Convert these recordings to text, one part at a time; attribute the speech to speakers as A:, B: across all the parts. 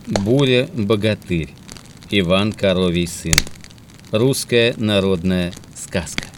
A: Буря-богатырь. Иван Коровий сын. Русская народная сказка.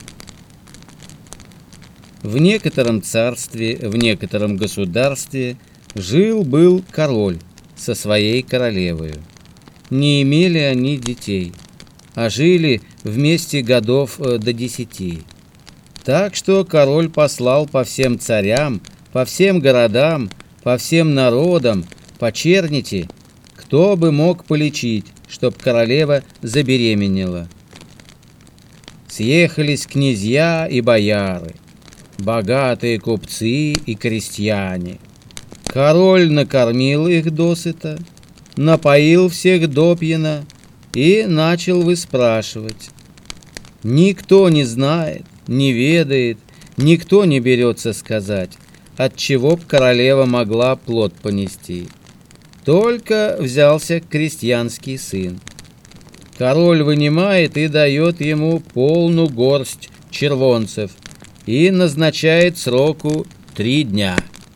A: В некотором царстве, в некотором государстве жил-был король со своей королевою. Не имели они детей, а жили вместе годов до 10. Так что король послал по всем царям, по всем городам, по всем народам, по чернити, кто бы мог полечить, чтоб королева забеременела. Съехались князья и бояры, богатые купцы и крестьяне. Король накормил их досыта, напоил всех допьяна и начал выспрашивать. Никто не знает, не ведает, никто не берется сказать, отчего б королева могла плод понести. Только взялся крестьянский сын. Король вынимает и дает ему полную горсть червонцев и назначает сроку 3 дня.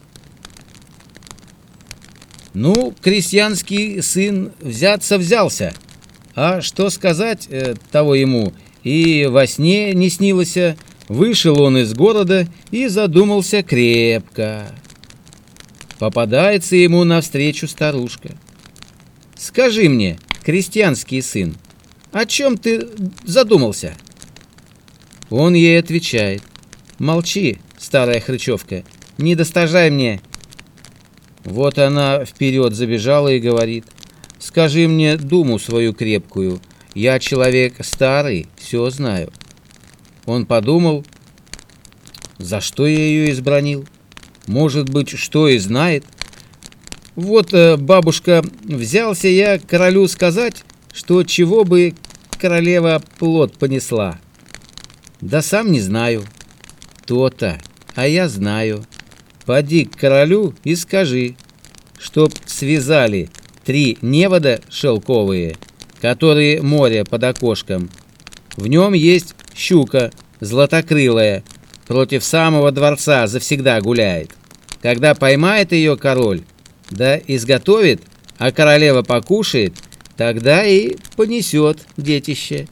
A: Ну, крестьянский сын взялся, а что сказать того ему, и во сне не снилось. Вышел он из города и задумался крепко. Попадается ему навстречу старушка. «Скажи мне, крестьянский сын, о чем ты задумался?» Он ей отвечает: «Молчи, старая хрычевка, не достажай мне». Вот она вперед забежала и говорит: «Скажи мне думу свою крепкую, я человек старый, все знаю». Он подумал: за что я ее избранил? Может быть, что и знает. Вот, бабушка, взялся я королю сказать, что чего бы королева плод понесла. Да сам не знаю. То-то, а я знаю. Поди к королю и скажи, чтоб связали 3 невода шелковые, которые море под окошком. В нем есть щука златокрылая, против самого дворца завсегда гуляет. Когда поймает ее король, да изготовит, а королева покушает, тогда и понесет детище».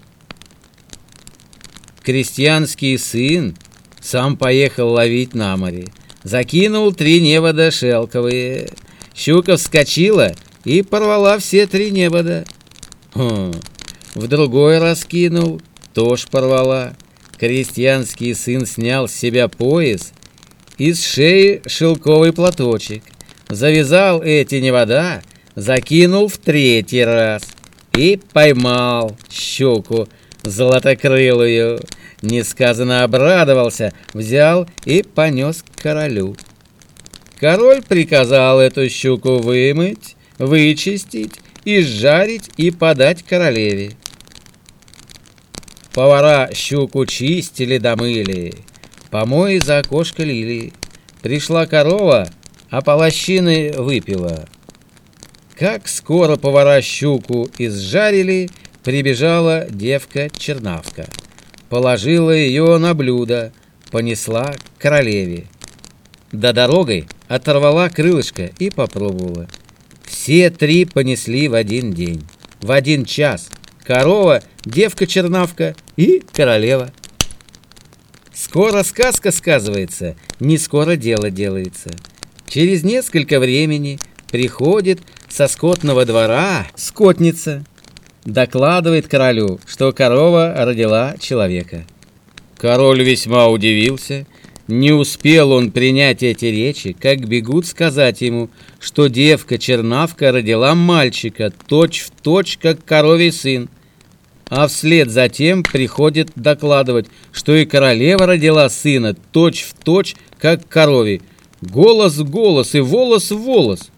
A: Крестьянский сын сам поехал ловить на море, закинул 3 невода шелковые. Щука вскочила и порвала все 3 невода. В другой раз кинул, тоже порвала. Крестьянский сын снял с себя пояс и с шеи шелковый платочек, завязал эти невода, закинул в 3-й раз и поймал щуку золотокрылую. Несказанно обрадовался, взял и понес к королю. Король приказал эту щуку вымыть, вычистить, изжарить и подать королеве. Повара щуку чистили да мыли, помои за окошко лили. Пришла корова, а половины выпила. Как скоро повара щуку изжарили, прибежала девка-чернавка. Положила ее на блюдо, понесла к королеве. До дорогой оторвала крылышко и попробовала. Все 3 понесли в один день, в 1 час. Корова, девка-чернавка и королева. Скоро сказка сказывается, не скоро дело делается. Через несколько времени приходит со скотного двора скотница. Докладывает королю, что корова родила человека. Король весьма удивился. Не успел он принять эти речи, как бегут сказать ему, что девка-чернавка родила мальчика, точь-в-точь, как коровий сын. А вслед за тем приходит докладывать, что и королева родила сына, точь-в-точь, как коровий. Голос в голос и волос в волос.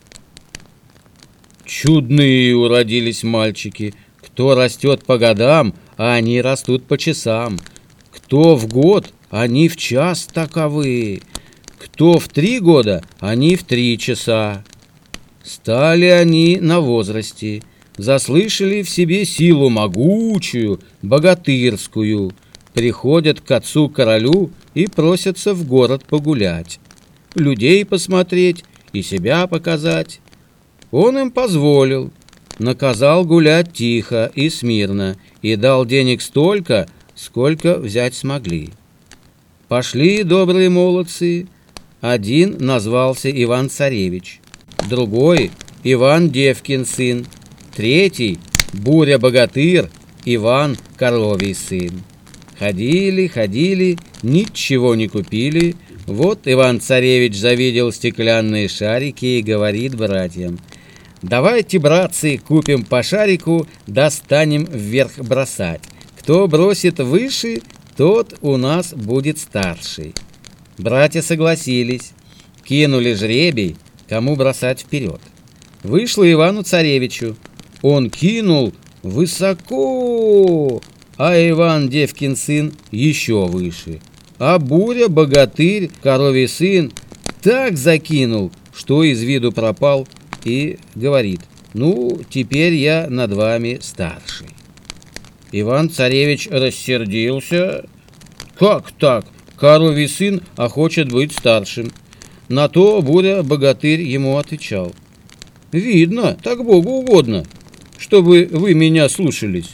A: Чудные уродились мальчики. Кто растет по годам, а они растут по часам. Кто в год, они в час таковы. Кто в 3 года, они в 3 часа. Стали они на возрасте, заслышали в себе силу могучую, богатырскую, приходят к отцу-королю и просятся в город погулять, людей посмотреть и себя показать. Он им позволил, наказал гулять тихо и смирно и дал денег столько, сколько взять смогли. Пошли добрые молодцы. Один назвался Иван-царевич, другой — Иван Девкин сын, третий — Буря-богатырь, Иван Коровий сын. Ходили, ходили, ничего не купили. Вот Иван-царевич завидел стеклянные шарики и говорит братьям: «Давайте, братцы, купим по шарику, достанем вверх бросать. Кто бросит выше, тот у нас будет старший». Братья согласились, кинули жребий, кому бросать вперед. Вышло Ивану-царевичу. Он кинул высоко, а Иван Девкин сын еще выше. А Буря-богатырь, Коровий сын, так закинул, что из виду пропал, и говорит: «Ну, теперь я над вами старший». Иван-царевич рассердился. «Как так? Коровий сын, а хочет быть старшим». На то Буря-богатырь ему отвечал: «Видно, так Богу угодно, чтобы вы меня слушались».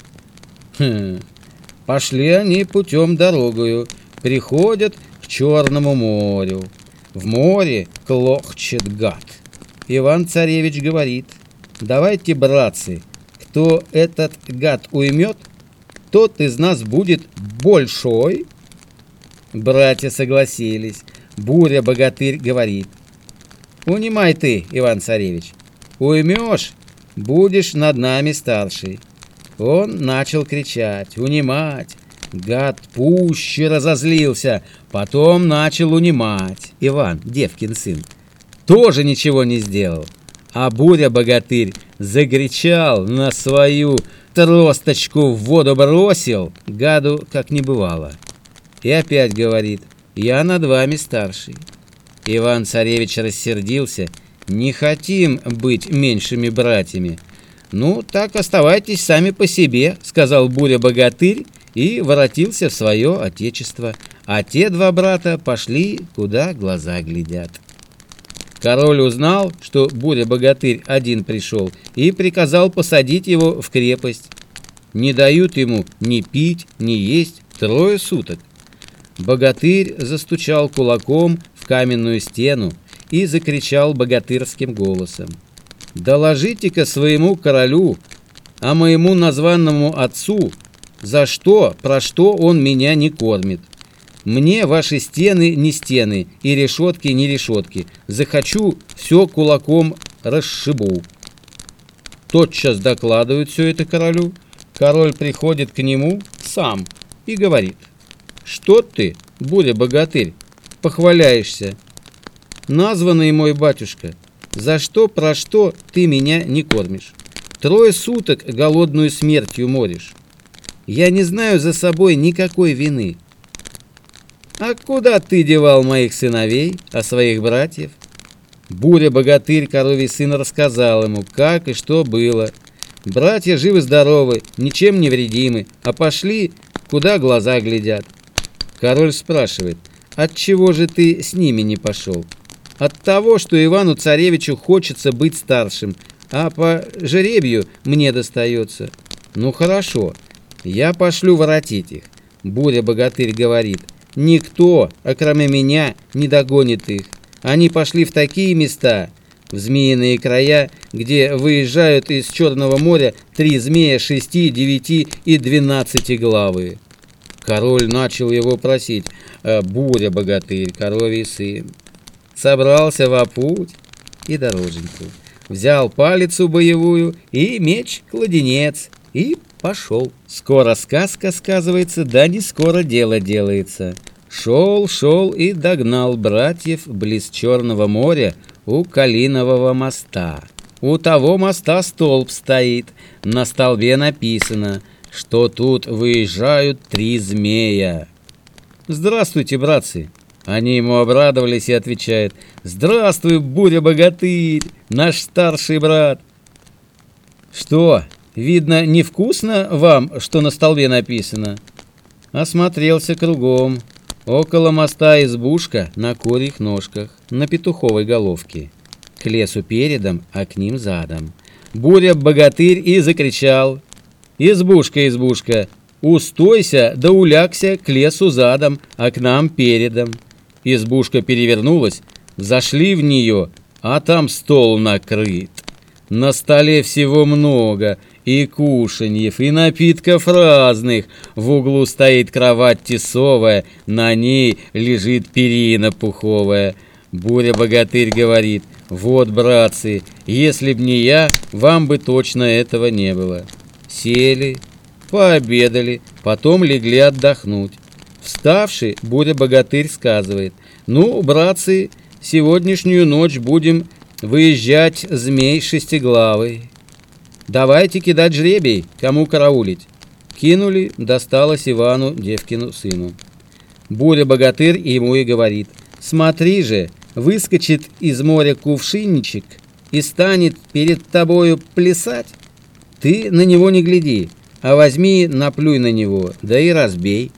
A: Пошли они путем дорогою, приходят к Черному морю. В море клохчет гад. Иван-царевич говорит: «Давайте, братцы, кто этот гад уймет, тот из нас будет большой». Братья согласились. Буря-богатырь говорит: «Унимай ты, Иван-царевич, уймешь, будешь над нами старший». Он начал кричать, унимать. Гад пуще разозлился, потом начал унимать. Иван, Девкин сын, тоже ничего не сделал. А Буря-богатырь закричал, на свою тросточку в воду бросил, гаду как не бывало. И опять говорит: «Я над вами старший». Иван-царевич рассердился: «Не хотим быть меньшими братьями». «Ну, так оставайтесь сами по себе», — сказал Буря-богатырь и воротился в свое отечество, а те два брата пошли, куда глаза глядят. Король узнал, что Буря-богатырь один пришел, и приказал посадить его в крепость. Не дают ему ни пить, ни есть 3 суток. Богатырь застучал кулаком в каменную стену и закричал богатырским голосом: «Доложите-ка своему королю, а моему названному отцу, за что, про что он меня не кормит. Мне ваши стены не стены и решетки не решетки. Захочу, все кулаком расшибу». Тотчас докладывают все это королю. Король приходит к нему сам и говорит: «Что ты, Буря-богатырь, похваляешься? Названный мой батюшка, за что, про что ты меня не кормишь? 3 суток голодную смертью моришь. Я не знаю за собой никакой вины. А куда ты девал моих сыновей, а своих братьев?» Буря-богатырь, Коровий сын, рассказал ему, как и что было. Братья живы-здоровы, ничем не вредимы, а пошли, куда глаза глядят. Король спрашивает: «Отчего же ты с ними не пошел?» «От того, что Ивану-царевичу хочется быть старшим, а по жребию мне достается». «Ну хорошо, я пошлю воротить их». Буря-богатырь говорит: «Никто, окроме меня, не догонит их. Они пошли в такие места, в змеиные края, где выезжают из Черного моря 3 змея 6, 9 и 12-главые». Король начал его просить: «Буря-богатырь, Коровий сын». Собрался во путь и дороженьку, взял палицу боевую и меч-кладенец и пошел. Скоро сказка сказывается, да не скоро дело делается. Шел и догнал братьев близ Черного моря у Калинового моста. У того моста столб стоит, на столбе написано, что тут выезжают 3 змея. «Здравствуйте, братцы!» Они ему обрадовались и отвечают: «Здравствуй, Буря-богатырь, наш старший брат!» «Что, видно, невкусно вам, что на столбе написано?» Осмотрелся кругом. Около моста избушка на курьих ножках, на петуховой головке. К лесу передом, а к ним задом. Буря-богатырь и закричал: «Избушка, избушка, устойся да улягся к лесу задом, а к нам передом». Избушка перевернулась, зашли в нее, а там стол накрыт. На столе всего много, и кушаньев, и напитков разных. В углу стоит кровать тесовая, на ней лежит перина пуховая. Буря-богатырь говорит: «Вот, братцы, если б не я, вам бы точно этого не было». Сели, пообедали, потом легли отдохнуть. Вставший, Буря-богатырь сказывает: «Ну, братцы, сегодняшнюю ночь будем выезжать змей шестиглавый. Давайте кидать жребий, кому караулить». Кинули, досталось Ивану, Девкину сыну. Буря-богатырь ему и говорит: «Смотри же, выскочит из моря кувшинничек и станет перед тобою плясать. Ты на него не гляди, а возьми, наплюй на него, да и разбей».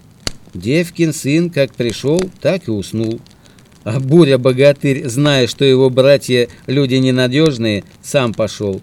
A: Девкин сын как пришел, так и уснул. А Буря-богатырь, зная, что его братья люди ненадежные, сам пошел.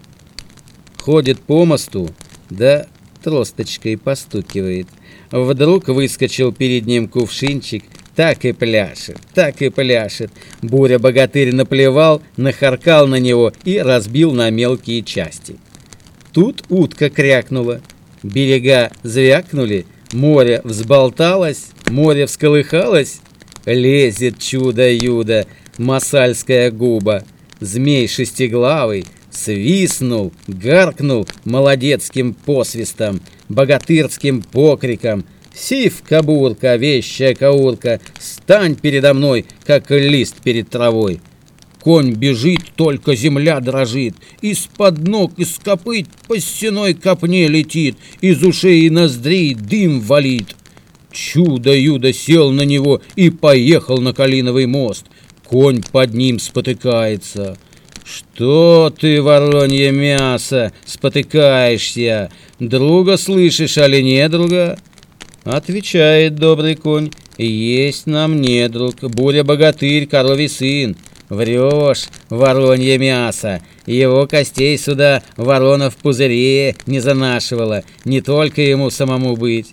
A: Ходит по мосту, да тросточкой постукивает. Вдруг выскочил перед ним кувшинчик, так и пляшет, так и пляшет. Буря-богатырь наплевал, нахаркал на него и разбил на мелкие части. Тут утка крякнула, берега звякнули, море взболталось, море всколыхалось. Лезет чудо-юдо, масальская губа. Змей шестиглавый свистнул, гаркнул молодецким посвистом, богатырским покриком: «Сив-кабурка, вещая каурка, стань передо мной, как лист перед травой». Конь бежит, только земля дрожит, из-под ног, из копыт по стеной копне летит, из ушей и ноздрей дым валит. Чудо-юдо сел на него и поехал на Калиновый мост. Конь под ним спотыкается. «Что ты, воронье мясо, спотыкаешься? Друга слышишь, али недруга?» Отвечает добрый конь: «Есть нам недруг, Буря-богатырь, коровий сын. Врешь, воронье мясо, его костей сюда ворона в пузыре не занашивала, не только ему самому быть».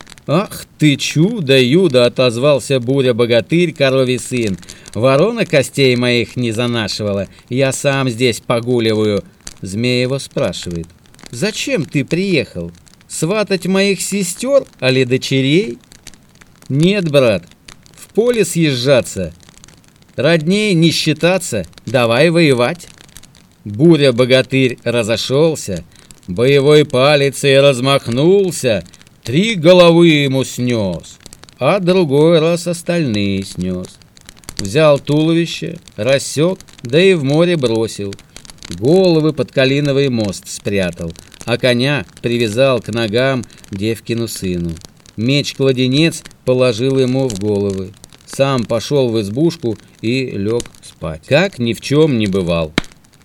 A: «Ах ты, чудо-юдо!» — отозвался Буря-богатырь, коровий сын. «Ворона костей моих не занашивала, я сам здесь погуливаю». Змей его спрашивает: «Зачем ты приехал? Сватать моих сестер, али дочерей?» «Нет, брат, в поле съезжаться, родней не считаться, давай воевать». Буря-богатырь разошелся, боевой палицей размахнулся, 3 головы ему снес, а другой раз остальные снес. Взял туловище, рассек, да и в море бросил. Головы под Калиновый мост спрятал, а коня привязал к ногам Девкину сыну. Меч-кладенец положил ему в головы. Сам пошел в избушку и лег спать, как ни в чем не бывал.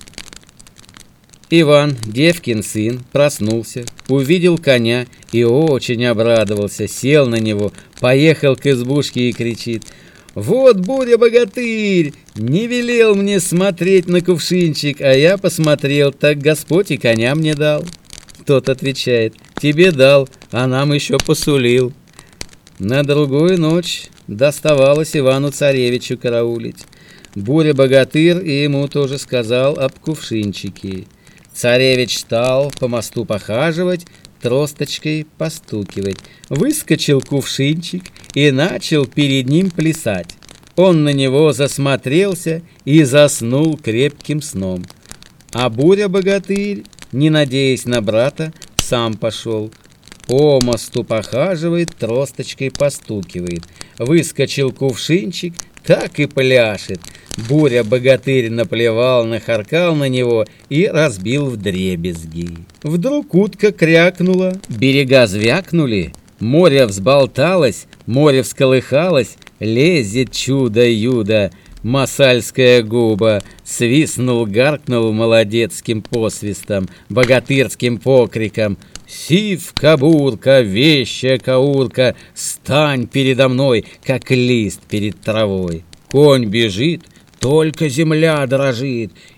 A: Иван, Девкин сын, проснулся, увидел коня и очень обрадовался, сел на него, поехал к избушке и кричит: «Вот Буря-богатырь! Не велел мне смотреть на кувшинчик, а я посмотрел, так Господь и коня мне дал». Тот отвечает: «Тебе дал, а нам еще посулил». На другую ночь доставалось Ивану-царевичу караулить. Буря-богатырь и ему тоже сказал об кувшинчике. Царевич стал по мосту похаживать, тросточкой постукивать. Выскочил кувшинчик и начал перед ним плясать. Он на него засмотрелся и заснул крепким сном. А Буря-богатырь, не надеясь на брата, сам пошел. По мосту похаживает, тросточкой постукивает. Выскочил кувшинчик, так и пляшет. Буря-богатырь наплевал, нахаркал на него и разбил вдребезги. Вдруг утка крякнула, берега звякнули, море взболталось, море всколыхалось, лезет чудо-юдо, масальская губа. Свистнул, гаркнул молодецким посвистом, богатырским покриком: «Сив-кабурка, вещая каурка, стань передо мной, как лист перед травой». Конь бежит, только земля дрожит,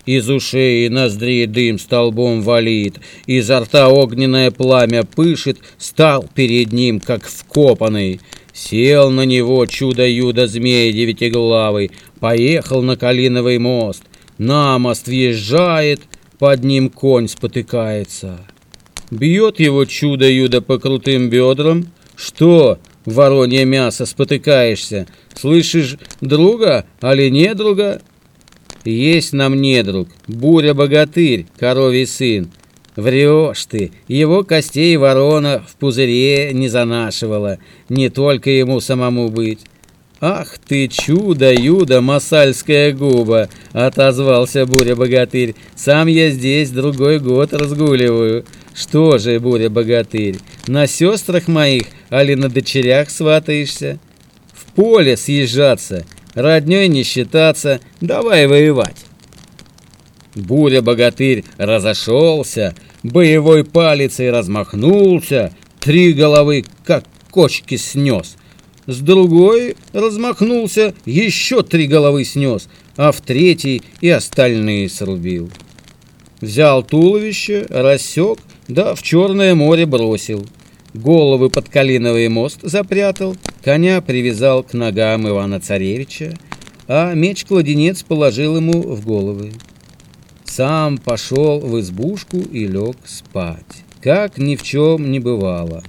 A: из ушей и ноздрей дым столбом валит, изо рта огненное пламя пышет, стал перед ним, как вкопанный. Сел на него чудо-юдо змей девятиглавый, поехал на Калиновый мост. На мост въезжает, под ним конь спотыкается. Бьет его чудо-юдо по крутым бедрам. Что, воронье мясо, спотыкаешься? Слышишь, друга, али недруга? Есть нам недруг, Буря-богатырь, коровий сын. Врешь ты, его костей ворона в пузыре не занашивала, не только ему самому быть. «Ах ты, чудо-юдо, масальская губа!» — отозвался Буря-богатырь. «Сам я здесь другой год разгуливаю. Что же, Буря-богатырь, на сестрах моих, али на дочерях сватаешься? В поле съезжаться, роднёй не считаться, давай воевать!» Буря-богатырь разошелся, боевой палицей размахнулся, 3 головы, как кочки, снес. С другой размахнулся, еще 3 головы снес, а в 3-й и остальные срубил. Взял туловище, рассек, да в Черное море бросил. Головы под Калиновый мост запрятал, коня привязал к ногам Ивана-царевича, а меч-кладенец положил ему в головы. Сам пошел в избушку и лег спать, как ни в чем не бывало.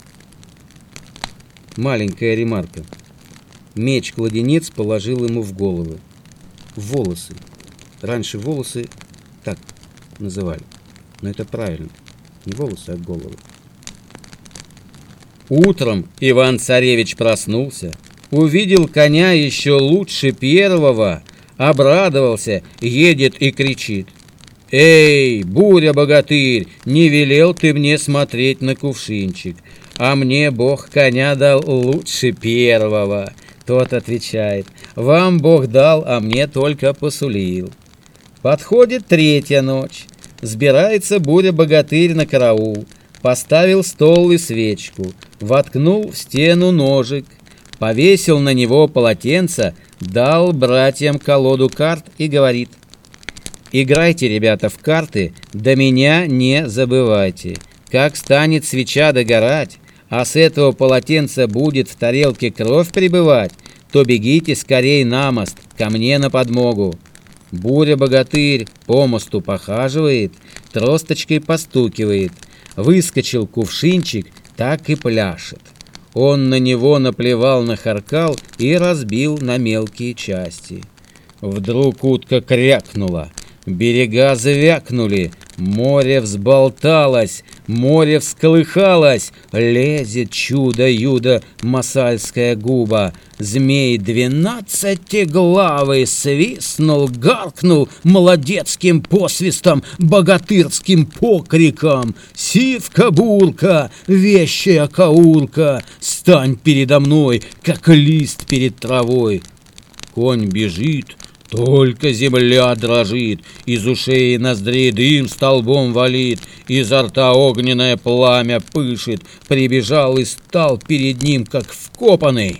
A: Маленькая ремарка. Меч-кладенец положил ему в головы. В волосы. Раньше волосы так называли. Но это правильно. Не волосы, а головы. Утром Иван-царевич проснулся, увидел коня еще лучше первого, обрадовался, едет и кричит: «Эй, Буря-богатырь, не велел ты мне смотреть на кувшинчик, а мне Бог коня дал лучше первого». Тот отвечает: «Вам Бог дал, а мне только посулил». Подходит 3-я ночь, сбирается Буря-богатырь на караул, поставил стол и свечку, воткнул в стену ножик, повесил на него полотенце, дал братьям колоду карт и говорит: «Играйте, ребята, в карты, до меня не забывайте. Как станет свеча догорать, а с этого полотенца будет в тарелке кровь прибывать, то бегите скорей на мост, ко мне на подмогу». Буря-богатырь по мосту похаживает, тросточкой постукивает. Выскочил кувшинчик, так и пляшет. Он на него наплевал, нахаркал и разбил на мелкие части. Вдруг утка крякнула, берега звякнули, море взболталось, море всколыхалось, лезет чудо-юдо масальская губа. Змей 12-главый свистнул, гаркнул молодецким посвистом, богатырским покриком: «Сивка-бурка, вещая каурка, стань передо мной, как лист перед травой». Конь бежит, только земля дрожит, из ушей и ноздрей дым столбом валит, изо рта огненное пламя пышет, прибежал и стал перед ним, как вкопанный.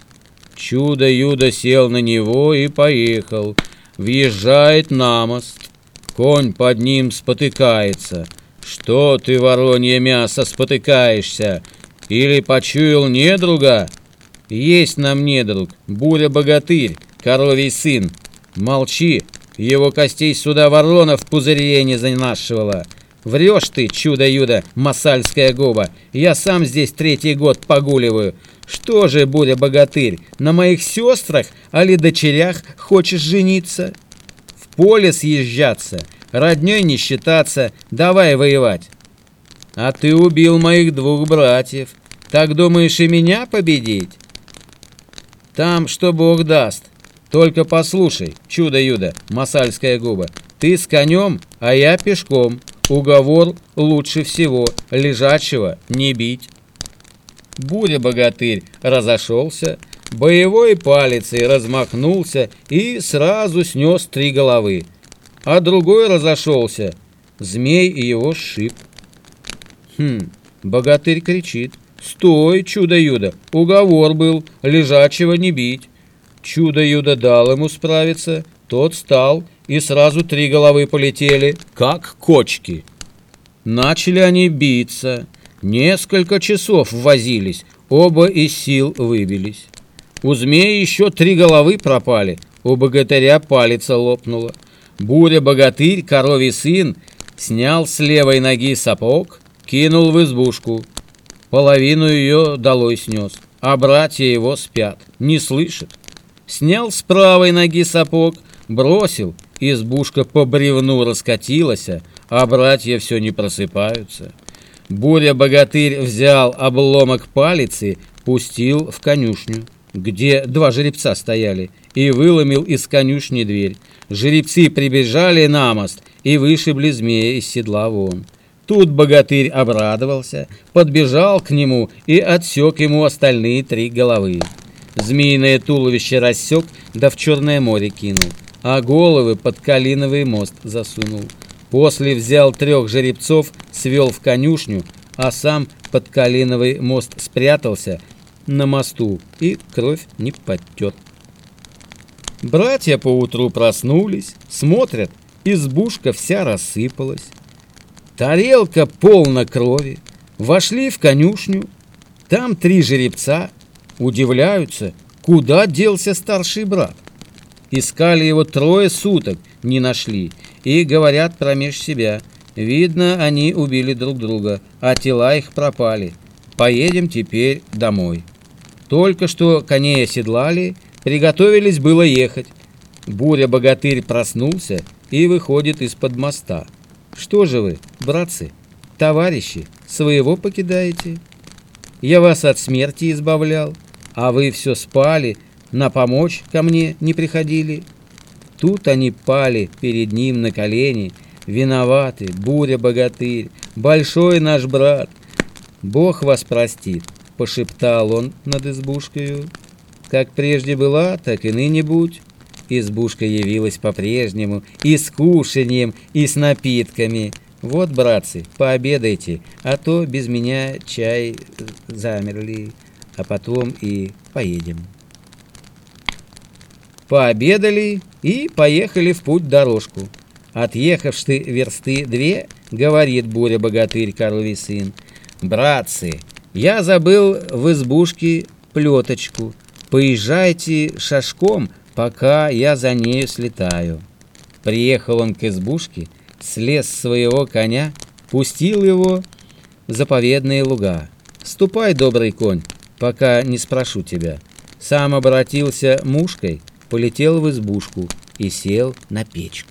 A: Чудо-юдо сел на него и поехал, въезжает на мост, конь под ним спотыкается. «Что ты, воронье мясо, спотыкаешься? Или почуял недруга?» «Есть нам недруг, Буря-богатырь, коровий сын. Молчи, его костей сюда ворона в пузыре не занашивала. Врешь ты, чудо-юдо, масальская губа, я сам здесь 3-й год погуливаю. Что же, Буря-богатырь, на моих сестрах, али дочерях хочешь жениться? В поле съезжаться, роднёй не считаться, давай воевать». «А ты убил моих 2 братьев, так думаешь и меня победить?» «Там что Бог даст. Только послушай, чудо-юдо, масальская губа, ты с конем, а я пешком. Уговор лучше всего, лежачего не бить». Буря-богатырь разошелся, боевой палицей размахнулся и сразу снес 3 головы, а другой разошелся, змей его сшиб. Богатырь кричит: «Стой, чудо-юдо, уговор был, лежачего не бить». Чудо-юдо дал ему справиться, тот встал и сразу 3 головы полетели, как кочки. Начали они биться. Несколько часов возились, оба из сил выбились. У змея еще 3 головы пропали, у богатыря палец лопнула. Буря-богатырь, коровий сын, снял с левой ноги сапог, кинул в избушку. Половину ее долой снес, а братья его спят, не слышат. Снял с правой ноги сапог, бросил, избушка по бревну раскатилась, а братья все не просыпаются. Буря-богатырь взял обломок палицы, пустил в конюшню, где 2 жеребца стояли, и выломил из конюшни дверь. Жеребцы прибежали на мост и вышибли змея из седла вон. Тут богатырь обрадовался, подбежал к нему и отсек ему остальные 3 головы. Змеиное туловище рассек, да в Черное море кинул, а головы под Калиновый мост засунул. После взял 3 жеребцов, свел в конюшню, а сам под Калиновый мост спрятался на мосту и кровь не подтет. Братья поутру проснулись, смотрят, избушка вся рассыпалась. Тарелка полна крови. Вошли в конюшню, там 3 жеребца, удивляются, куда делся старший брат. Искали его 3 суток, не нашли, и говорят промеж себя: видно, они убили друг друга, а тела их пропали. Поедем теперь домой. Только что коней оседлали, приготовились было ехать. Буря-богатырь проснулся и выходит из-под моста. Что же вы, братцы, товарищи, своего покидаете? Я вас от смерти избавлял, а вы все спали, на помочь ко мне не приходили. Тут они пали перед ним на колени, виноваты, Буря-богатырь, большой наш брат. Бог вас простит, пошептал он над избушкою. Как прежде была, так и ныне будь. Избушка явилась по-прежнему, и с кушаньем, и с напитками. Вот, братцы, пообедайте, а то без меня чай замерли, а потом и поедем. Пообедали и поехали в путь дорожку. Отъехавши версты 2, говорит Буря-богатырь, коровий сын: братцы, я забыл в избушке плеточку. Поезжайте шашком, пока я за нею слетаю. Приехал он к избушке, слез с своего коня, пустил его в заповедные луга. Ступай, добрый конь, пока не спрошу тебя. Сам обратился мушкой, полетел в избушку и сел на печку.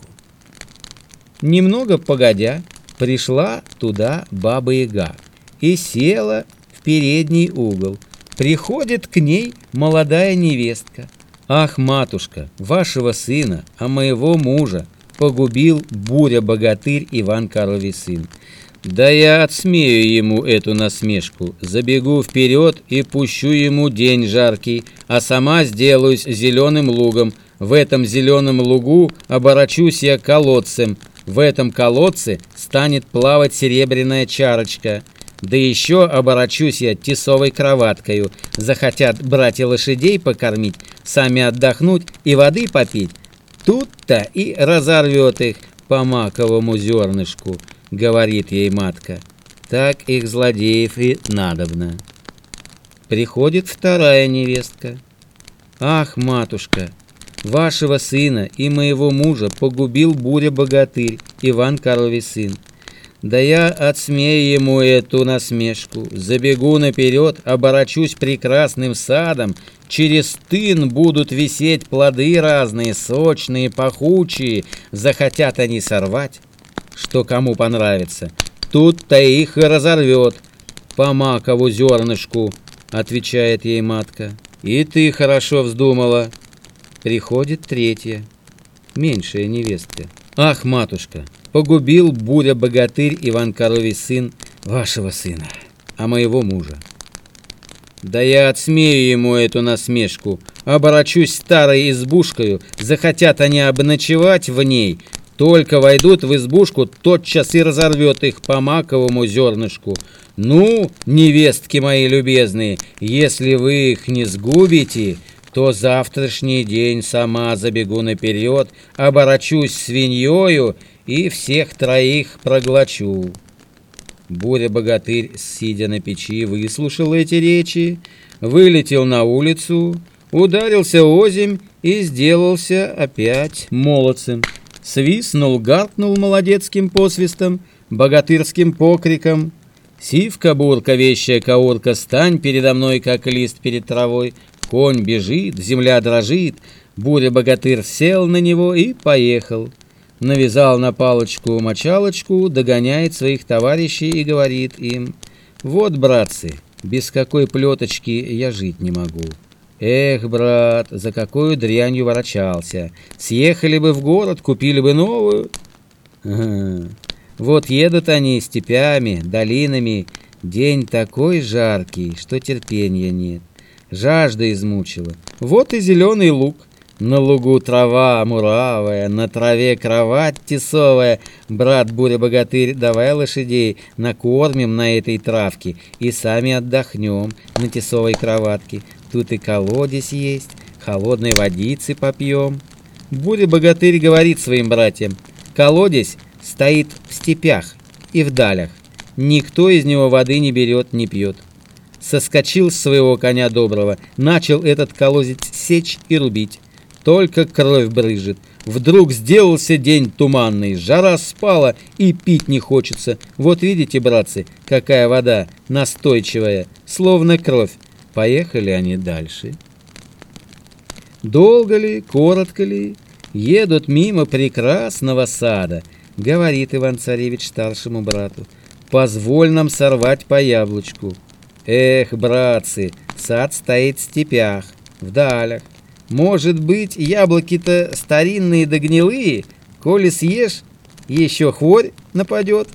A: Немного погодя, пришла туда Баба-Яга и села в передний угол. Приходит к ней молодая невестка. «Ах, матушка, вашего сына, а моего мужа погубил Буря-богатырь Иван Коровий сын. Да я отсмею ему эту насмешку, забегу вперед и пущу ему день жаркий, а сама сделаюсь зеленым лугом. В этом зеленом лугу оборочусь я колодцем, в этом колодце станет плавать серебряная чарочка. Да еще оборочусь я тесовой кроваткою. Захотят братья лошадей покормить, сами отдохнуть и воды попить. Тут-то и разорвет их по маковому зернышку, говорит ей матка. Так их злодеев и надобно. Приходит вторая невестка. Ах, матушка, вашего сына и моего мужа погубил Буря-богатырь Иван Коровий сын. Да я отсмею ему эту насмешку, забегу наперед, оборочусь прекрасным садом, через тын будут висеть плоды разные, сочные, пахучие, захотят они сорвать, что кому понравится. Тут-то их и разорвет по макову зернышку, отвечает ей матка. И ты хорошо вздумала. Приходит третья, меньшая невестка. Ах, матушка, погубил Буря-богатырь Иван Коровий сын вашего сына, а моего мужа. Да я отсмею ему эту насмешку, оборочусь старой избушкою, захотят они обночевать в ней, только войдут в избушку, тотчас и разорвет их по маковому зернышку. Ну, невестки мои любезные, если вы их не сгубите, то завтрашний день сама забегу наперед, оборочусь свиньёю и всех троих проглочу». Буря-богатырь, сидя на печи, выслушал эти речи, вылетел на улицу, ударился озимь и сделался опять молодцем. Свистнул, гаркнул молодецким посвистом, богатырским покриком: «Сивка-бурка, вещая каурка, стань передо мной, как лист перед травой». Конь бежит, земля дрожит, буря-богатырь сел на него и поехал. Навязал на палочку мочалочку, догоняет своих товарищей и говорит им: «Вот, братцы, без какой плеточки я жить не могу. Эх, брат, за какую дрянью ворочался. Съехали бы в город, купили бы новую». Вот едут они степями, долинами, день такой жаркий, что терпения нет. Жажда измучила. Вот и зеленый луг. На лугу трава муравая, на траве кровать тесовая. Брат Буря-богатырь, давай лошадей накормим на этой травке и сами отдохнем на тесовой кроватке. Тут и колодец есть, холодной водицы попьем. Буря-богатырь говорит своим братьям: колодец стоит в степях и в далях. Никто из него воды не берет, не пьет. Соскочил с своего коня доброго, начал этот колодец сечь и рубить. Только кровь брызжет. Вдруг сделался день туманный, жара спала и пить не хочется. Вот видите, братцы, какая вода настойчивая, словно кровь. Поехали они дальше. Долго ли, коротко ли, едут мимо прекрасного сада. Говорит Иван-царевич старшему брату: «Позволь нам сорвать по яблочку». Эх, братцы, сад стоит в степях, в далях. Может быть, яблоки-то старинные да гнилые, коли съешь, еще хворь нападет.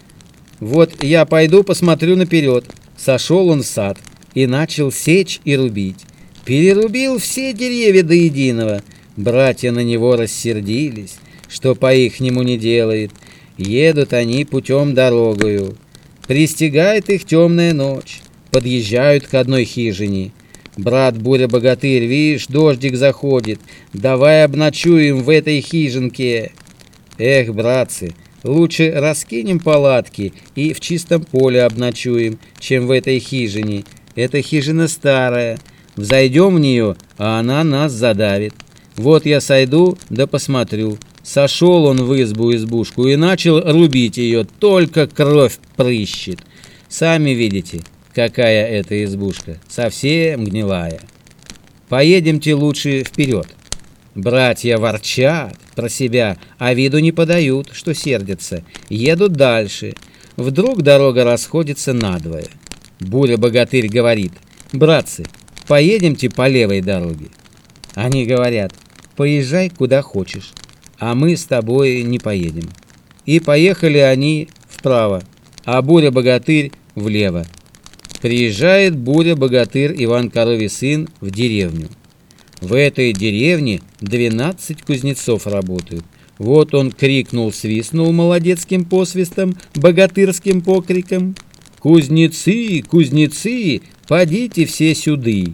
A: Вот я пойду посмотрю наперед. Сошел он в сад и начал сечь и рубить. Перерубил все деревья до единого. Братья на него рассердились, что по-ихнему не делает. Едут они путем дорогою. Пристигает их темная ночь. Подъезжают к одной хижине. Брат Буря-богатырь, видишь, дождик заходит, давай обночуем в этой хижинке. Эх, братцы, лучше раскинем палатки и в чистом поле обночуем, чем в этой хижине. Эта хижина старая, взойдем в нее, а она нас задавит. Вот я сойду да посмотрю». Сошел он в избушку и начал рубить ее, только кровь прыщет. Сами видите, какая это избушка, совсем гнилая. Поедемте лучше вперед. Братья ворчат про себя, а виду не подают, что сердятся. Едут дальше. Вдруг дорога расходится надвое. Буря-богатырь говорит: «Братцы, поедемте по левой дороге». Они говорят: «Поезжай куда хочешь, а мы с тобой не поедем». И поехали они вправо, а Буря-богатырь влево. Приезжает Буря-богатырь, Иван Коровий сын, в деревню. В этой деревне 12 кузнецов работают. Вот он крикнул, свистнул молодецким посвистом, богатырским покриком: «Кузнецы, кузнецы, подите все сюды!»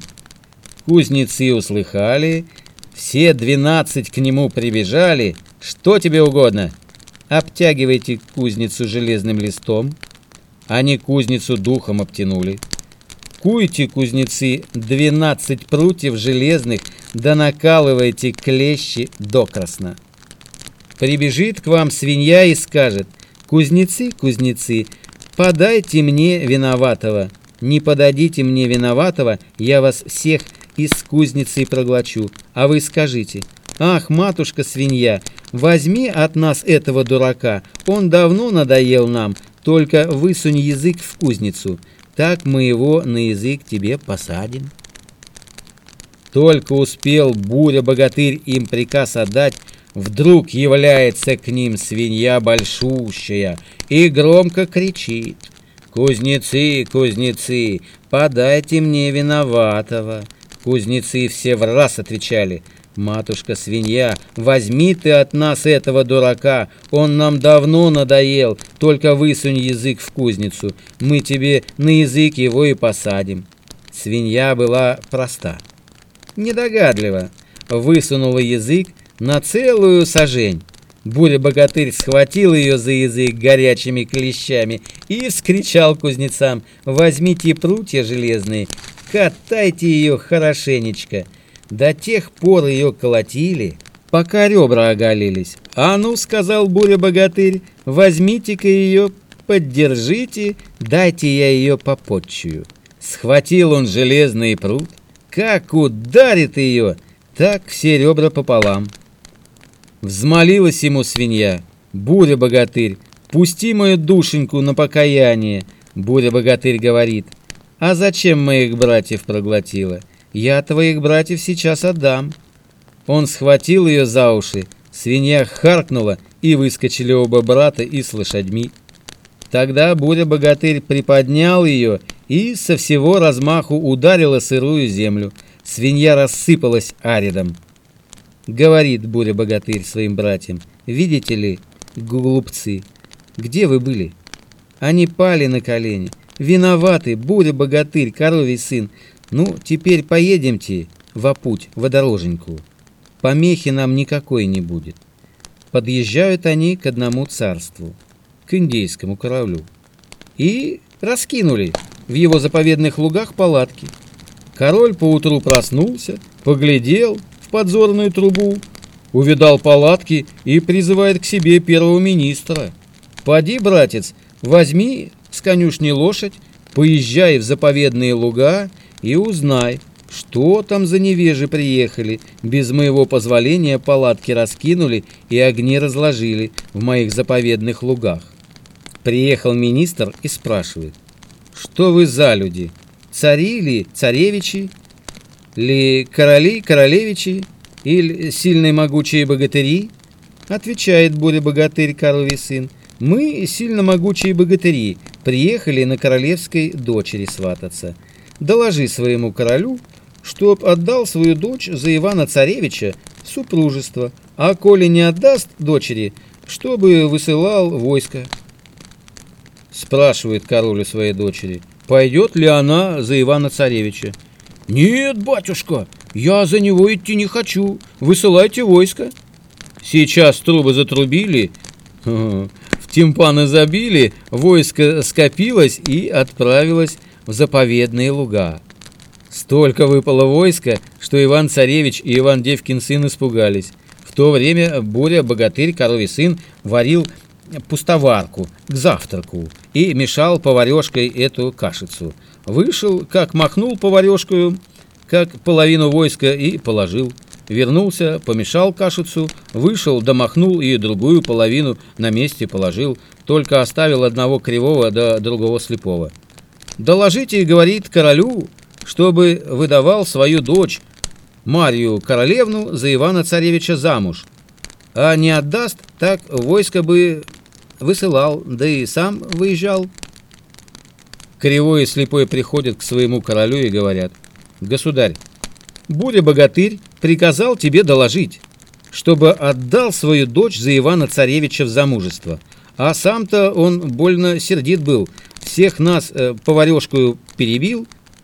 A: Кузнецы услыхали, все 12 к нему прибежали. «Что тебе угодно? Обтягивайте кузницу железным листом». Они кузницу духом обтянули. Куйте, кузнецы, 12 прутьев железных, да накалывайте клещи докрасно. Прибежит к вам свинья и скажет: «Кузнецы, кузнецы, подайте мне виноватого. Не подадите мне виноватого, я вас всех из кузницы проглочу». А вы скажите: «Ах, матушка свинья, возьми от нас этого дурака, он давно надоел нам, только высунь язык в кузницу, так мы его на язык тебе посадим». Только успел Буря-богатырь им приказ отдать, вдруг является к ним свинья большущая и громко кричит: «Кузнецы, кузнецы, подайте мне виноватого». Кузнецы все враз отвечали: «Матушка свинья, возьми ты от нас этого дурака, он нам давно надоел, только высунь язык в кузницу, мы тебе на язык его и посадим». Свинья была проста. недогадливо, высунула язык на целую сажень. Буря-богатырь схватил ее за язык горячими клещами и вскричал кузнецам: «Возьмите прутья железные, катайте ее хорошенечко». До тех пор ее колотили, пока ребра оголились. «А ну, — сказал Буря-богатырь, — возьмите-ка ее, поддержите, дайте я ее попотчую». Схватил он железный прут, как ударит ее, так все ребра пополам. Взмолилась ему свинья: «Буря-богатырь, пусти мою душеньку на покаяние». Буря-богатырь говорит: «А зачем моих братьев проглотила? Я твоих братьев сейчас отдам». Он схватил ее за уши, свинья харкнула, и выскочили оба брата и с лошадьми. Тогда Буря-богатырь приподнял ее и со всего размаху ударила сырую землю. Свинья рассыпалась аридом. Говорит Буря-богатырь своим братьям: «Видите ли, глупцы, где вы были?» Они пали на колени. «Виноваты, Буря-богатырь, коровий сын. Ну, теперь поедемте во путь, водороженьку. Помехи нам никакой не будет». Подъезжают они к одному царству, к индейскому королю, и раскинули в его заповедных лугах палатки. Король поутру проснулся, поглядел в подзорную трубу, увидал палатки и призывает к себе первого министра: «Поди, братец, возьми с конюшни лошадь, поезжай в заповедные луга и узнай, что там за невежи приехали, без моего позволения палатки раскинули и огни разложили в моих заповедных лугах». Приехал министр и спрашивает: «Что вы за люди? Цари ли, царевичи, ли короли, королевичи, или сильные могучие богатыри?» Отвечает Буря-богатырь, коровий сын: «Мы, сильно могучие богатыри, приехали на королевской дочери свататься. Доложи своему королю, чтоб отдал свою дочь за Ивана-царевича в супружество, а коли не отдаст дочери, чтобы высылал войско». Спрашивает король у своей дочери: «Пойдет ли она за Ивана-царевича?» «Нет, батюшка, я за него идти не хочу, высылайте войско». Сейчас трубы затрубили, в тимпаны забили, войско скопилось и отправилось в заповедные луга. Столько выпало войска, что Иван-царевич и Иван-девкин сын испугались. В то время Буря-богатырь, коровий сын, варил пустоварку к завтраку и мешал поварешкой эту кашицу. Вышел, как махнул поварешкою, как половину войска и положил. Вернулся, помешал кашицу, вышел, домахнул и другую половину на месте положил, только оставил одного кривого да другого слепого. «Доложите, — говорит, — королю, чтобы выдавал свою дочь Марью королевну за Ивана-царевича замуж, а не отдаст, так войско бы высылал, да и сам выезжал». Кривой и слепой приходят к своему королю и говорят: «Государь, Буря-богатырь приказал тебе доложить, чтобы отдал свою дочь за Ивана-царевича в замужество, а сам-то он больно сердит был, всех нас поварешкою перебил».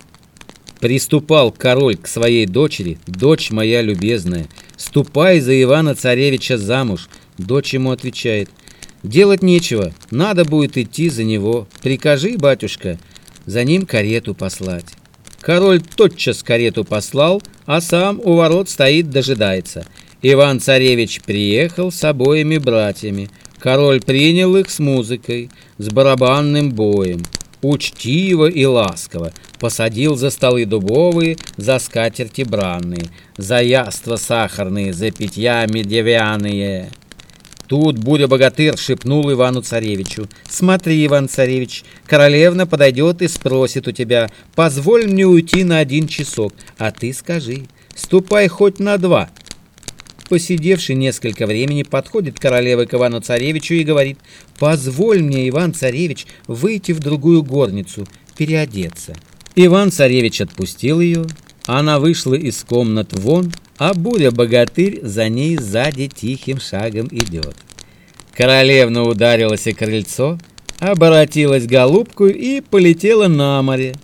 A: Приступал король к своей дочери: «Дочь моя любезная, ступай за Ивана-царевича замуж». Дочь ему отвечает: «Делать нечего, надо будет идти за него. Прикажи, батюшка, за ним карету послать». Король тотчас карету послал, а сам у ворот стоит, дожидается. Иван-царевич приехал с обоими братьями. Король принял их с музыкой, с барабанным боем, учтиво и ласково, посадил за столы дубовые, за скатерти бранные, за яства сахарные, за питья медвяные. Тут Буря-богатырь шепнул Ивану-царевичу: «Смотри, Иван-царевич, королевна подойдет и спросит у тебя: позволь мне уйти на 1 часок, а ты скажи: ступай хоть на 2. Посидевший несколько времени, подходит королева к Ивану-царевичу и говорит: «Позволь мне, Иван-царевич, выйти в другую горницу, переодеться». Иван-царевич отпустил ее, она вышла из комнат вон, а Буря-богатырь за ней сзади тихим шагом идет. Королевна ударилась о крыльцо, оборотилась голубкой и полетела на море.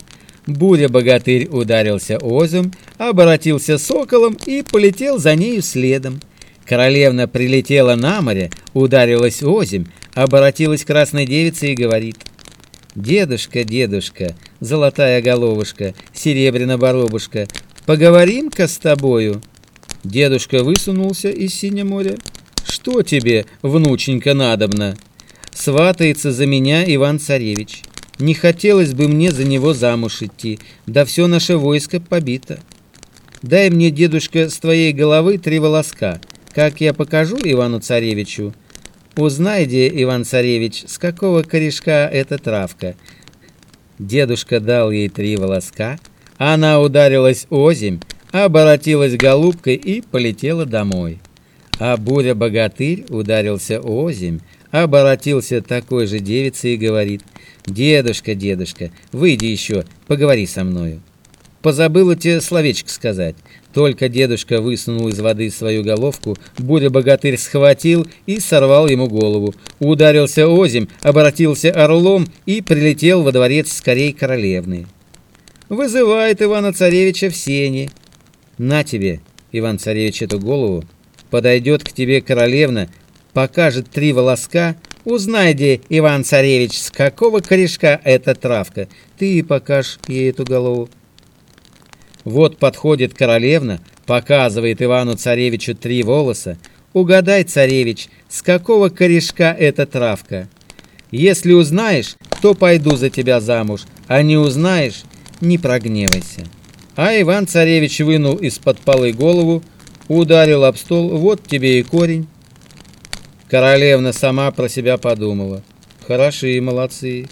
A: Буря-богатырь ударился озим, оборотился соколом и полетел за нею следом. Королевна прилетела на море, ударилась озимь, оборотилась красной девицей и говорит: «Дедушка, дедушка, золотая головушка, серебряно-боробушка, поговорим-ка с тобою». Дедушка высунулся из синего моря. «Что тебе, внученька, надобно?» «Сватается за меня Иван-царевич. Не хотелось бы мне за него замуж идти, да все наше войско побито. Дай мне, дедушка, с твоей головы 3 волоска, как я покажу Ивану-царевичу. Узнай-де, Иван-царевич, с какого корешка эта травка». Дедушка дал ей 3 волоска, она ударилась озимь, оборотилась голубкой и полетела домой. А буря-богатырь ударился озимь, оборотился такой же девицей и говорит: «Дедушка, дедушка, выйди еще, поговори со мною». «Позабыла тебе словечко сказать». Только дедушка высунул из воды свою головку, буря-богатырь схватил и сорвал ему голову. Ударился озимь, обратился орлом и прилетел во дворец скорей королевны. Вызывает Ивана-царевича в сени. «На тебе, Иван-царевич, эту голову. Подойдет к тебе королевна, покажет 3 волоска. Узнай, где Иван-царевич, с какого корешка эта травка. Ты и покажешь ей эту голову». Вот подходит королевна, показывает Ивану-царевичу 3 волоса. «Угадай, царевич, с какого корешка эта травка? Если узнаешь, то пойду за тебя замуж, а не узнаешь, не прогневайся». А Иван-царевич вынул из-под полы голову, ударил об стол: «Вот тебе и корень». Королевна сама про себя подумала: «Хороши и молодцы.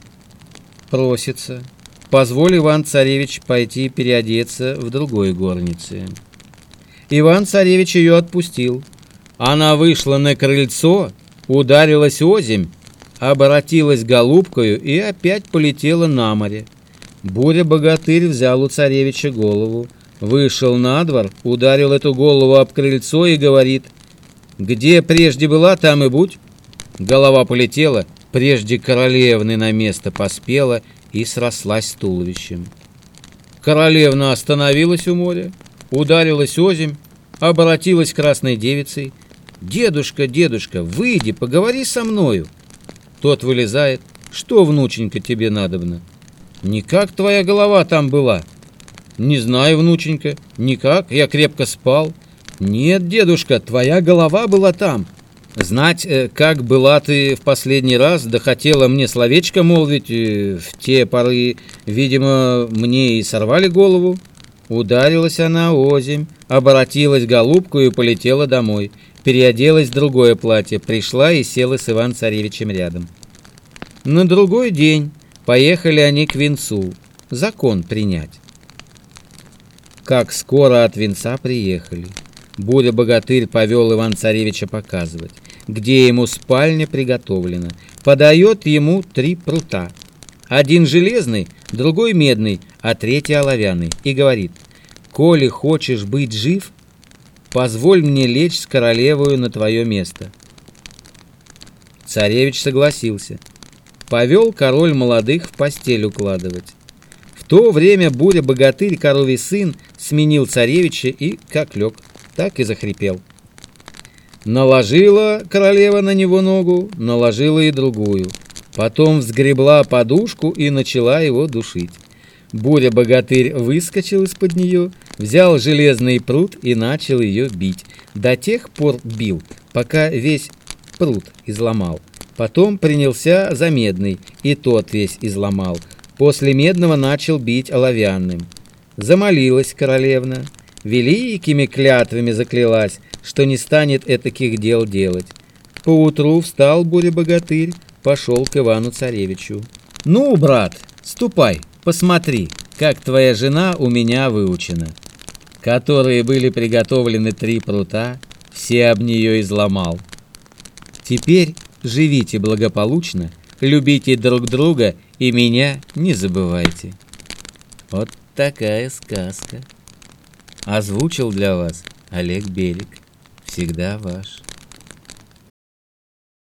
A: Просится. Позволь, Иван-царевич, пойти переодеться в другой горнице». Иван-царевич ее отпустил. Она вышла на крыльцо, ударилась озимь, оборотилась голубкою и опять полетела на море. Буря-богатырь взял у царевича голову, вышел на двор, ударил эту голову об крыльцо и говорит: «Где прежде была, там и будь». Голова полетела, прежде королевны на место поспела и срослась с туловищем. Королевна остановилась у моря, ударилась озимь, оборотилась красной девицей. «Дедушка, дедушка, выйди, поговори со мною». Тот вылезает: «Что, внученька, тебе надобно?» «Никак твоя голова там была». «Не знаю, внученька, никак, я крепко спал». «Нет, дедушка, твоя голова была там. Знать, как была ты в последний раз, да хотела мне словечко молвить, в те поры, видимо, мне и сорвали голову». Ударилась она озимь, оборотилась голубкой и полетела домой. Переоделась в другое платье, пришла и села с Иван-царевичем рядом. На другой день поехали они к венцу, закон принять. Как скоро от венца приехали, буря-богатырь повел Иван-царевича показывать, где ему спальня приготовлена. Подает ему 3 прута. Один железный, другой медный, а третий оловянный. И говорит: «Коли хочешь быть жив, позволь мне лечь с королевою на твое место». Царевич согласился. Повел король молодых в постель укладывать. В то время буря-богатырь, коровий сын, сменил царевича и, как лег, так и захрипел. Наложила королева на него ногу, наложила и другую. Потом взгребла подушку и начала его душить. Буря-богатырь выскочил из-под нее, взял железный прут и начал ее бить. До тех пор бил, пока весь прут изломал. Потом принялся за медный, и тот весь изломал. После медного начал бить оловянным. Замолилась королевна, великими клятвами заклялась, что не станет этаких дел делать. Поутру встал буря-богатырь, пошел к Ивану-царевичу. «Ну, брат, ступай, посмотри, как твоя жена у меня выучена». Которые были приготовлены 3 прута, все об нее изломал. Теперь живите благополучно, любите друг друга и меня не забывайте. Вот такая сказка. Озвучил для вас Олег Белик. Всегда ваш.